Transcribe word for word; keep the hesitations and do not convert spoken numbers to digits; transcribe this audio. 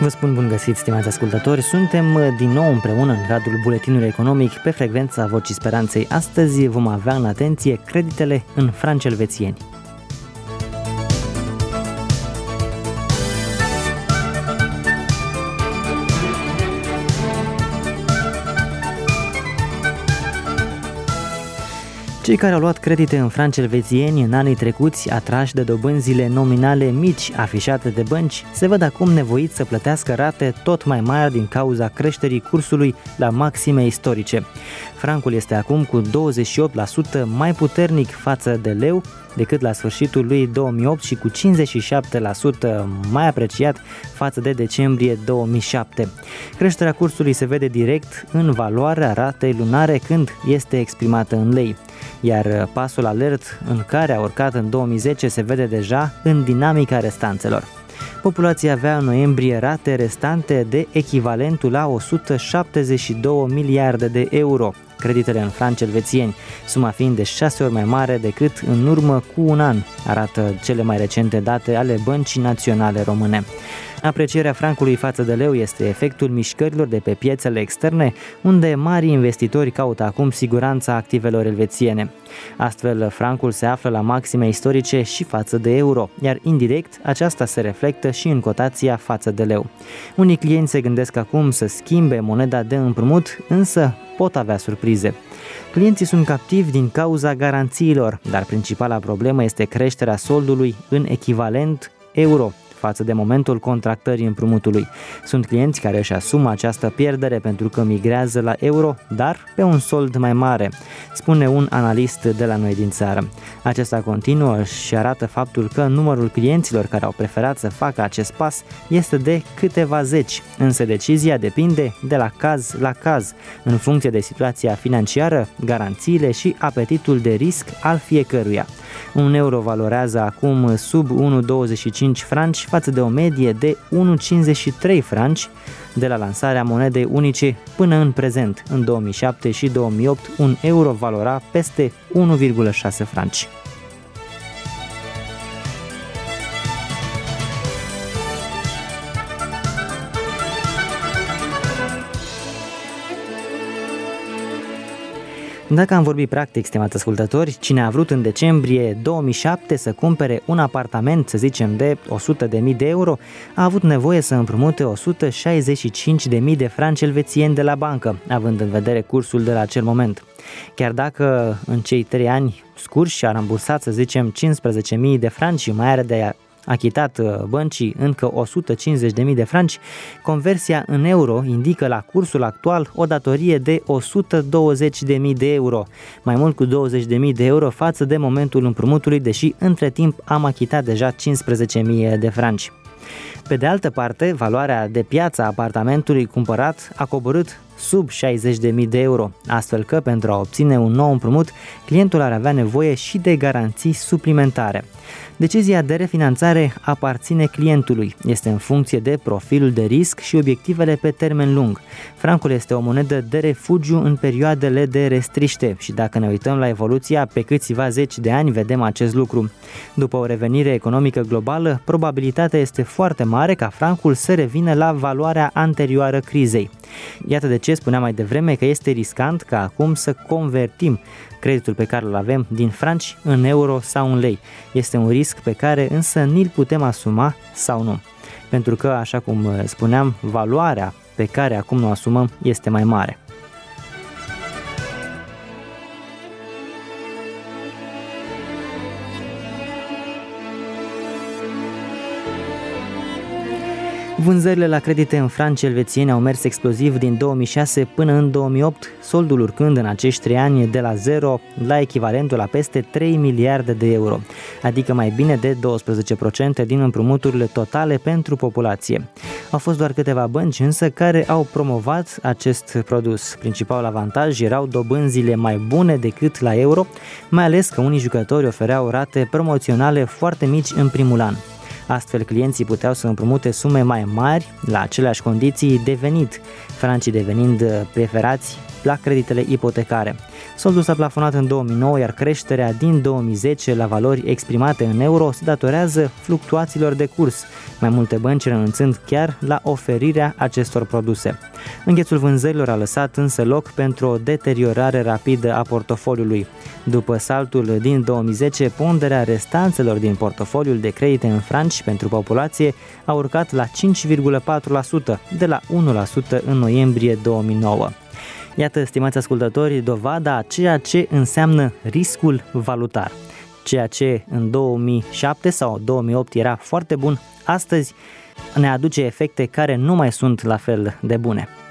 Vă spun bun găsit, stimați ascultători, suntem din nou împreună în cadrul buletinului economic pe frecvența Vocii Speranței. Astăzi vom avea în atenție creditele în franci elvețieni. Cei care au luat credite în franci elvețieni în anii trecuți, atrași de dobânzile nominale mici afișate de bănci, se văd acum nevoiți să plătească rate tot mai mari din cauza creșterii cursului la maxime istorice. Francul este acum cu douăzeci și opt la sută mai puternic față de leu decât la sfârșitul lui două mii opt și cu cincizeci și șapte la sută mai apreciat față de decembrie două mii șapte. Creșterea cursului se vede direct în valoarea ratei lunare când este exprimată în lei, iar pasul alert în care a urcat în două mii zece se vede deja în dinamica restanțelor. Populația avea în noiembrie rate restante de echivalentul la o sută șaptezeci și două miliarde de euro, creditele în franci elvețieni, suma fiind de șase ori mai mare decât în urmă cu un an, arată cele mai recente date ale Băncii Naționale Române. Aprecierea francului față de leu este efectul mișcărilor de pe piețele externe, unde mari investitori caută acum siguranța activelor elvețiene. Astfel, francul se află la maxime istorice și față de euro, iar indirect aceasta se reflectă și în cotația față de leu. Unii clienți se gândesc acum să schimbe moneda de împrumut, însă pot avea surprize. Clienții sunt captivi din cauza garanțiilor, dar principala problemă este creșterea soldului în echivalent euro față de momentul contractării împrumutului. Sunt clienți care își asumă această pierdere pentru că migrează la euro, dar pe un sold mai mare, spune un analist de la noi din țară. Acesta continuă și arată faptul că numărul clienților care au preferat să facă acest pas este de câteva zeci, însă decizia depinde de la caz la caz, în funcție de situația financiară, garanțiile și apetitul de risc al fiecăruia. Un euro valorează acum sub unu virgulă douăzeci și cinci franci față de o medie de unu virgulă cincizeci și trei franci de la lansarea monedei unice până în prezent. În două mii șapte și două mii opt, un euro valora peste unu virgulă șase franci. Dacă am vorbit practic, stimați ascultători, cine a vrut în decembrie două mii șapte să cumpere un apartament, să zicem, de o sută de mii de euro, a avut nevoie să împrumute o sută șaizeci și cinci de mii de franci elvețieni de la bancă, având în vedere cursul de la acel moment. Chiar dacă în cei trei ani scurși a rambursat, să zicem, cincisprezece mii de franci și mai are de achitat băncii încă o sută cincizeci de mii de franci, conversia în euro indică la cursul actual o datorie de o sută douăzeci de mii de euro, mai mult cu douăzeci de mii de euro față de momentul împrumutului, deși între timp am achitat deja cincisprezece mii de franci. Pe de altă parte, valoarea de piață a apartamentului cumpărat a coborât sub șaizeci de mii de euro, astfel că pentru a obține un nou împrumut, clientul ar avea nevoie și de garanții suplimentare. Decizia de refinanțare aparține clientului, este în funcție de profilul de risc și obiectivele pe termen lung. Francul este o monedă de refugiu în perioadele de restriște și dacă ne uităm la evoluția pe câțiva zeci de ani, vedem acest lucru. După o revenire economică globală, probabilitatea este foarte mare ca francul să revină la valoarea anterioară crizei. Iată de ce spuneam mai devreme că este riscant ca acum să convertim creditul pe care îl avem din franci în euro sau în lei. Este un risc pe care însă ni-l putem asuma sau nu. Pentru că, așa cum spuneam, valoarea pe care acum o asumăm este mai mare. Vânzările la credite în franci elvețieni au mers exploziv din două mii șase până în două mii opt, soldul urcând în acești trei ani de la zero la echivalentul la peste trei miliarde de euro, adică mai bine de doisprezece la sută din împrumuturile totale pentru populație. Au fost doar câteva bănci însă care au promovat acest produs. Principalul avantaj erau dobânzile mai bune decât la euro, mai ales că unii jucători ofereau rate promoționale foarte mici în primul an. Astfel, clienții puteau să împrumute sume mai mari la aceleași condiții de venit, francii devenind preferați la creditele ipotecare. Soldul s-a plafonat în două mii nouă, iar creșterea din două mii zece la valori exprimate în euro se datorează fluctuațiilor de curs, mai multe bănci renunțând chiar la oferirea acestor produse. Înghețul vânzărilor a lăsat însă loc pentru o deteriorare rapidă a portofoliului. După saltul din două mii zece, ponderea restanțelor din portofoliul de credite în franci pentru populație a urcat la cinci virgulă patru la sută, de la unu la sută în noiembrie două mii nouă. Iată, stimați ascultători, dovada a ceea ce înseamnă riscul valutar. Ceea ce în două mii șapte sau două mii opt era foarte bun, astăzi ne aduce efecte care nu mai sunt la fel de bune.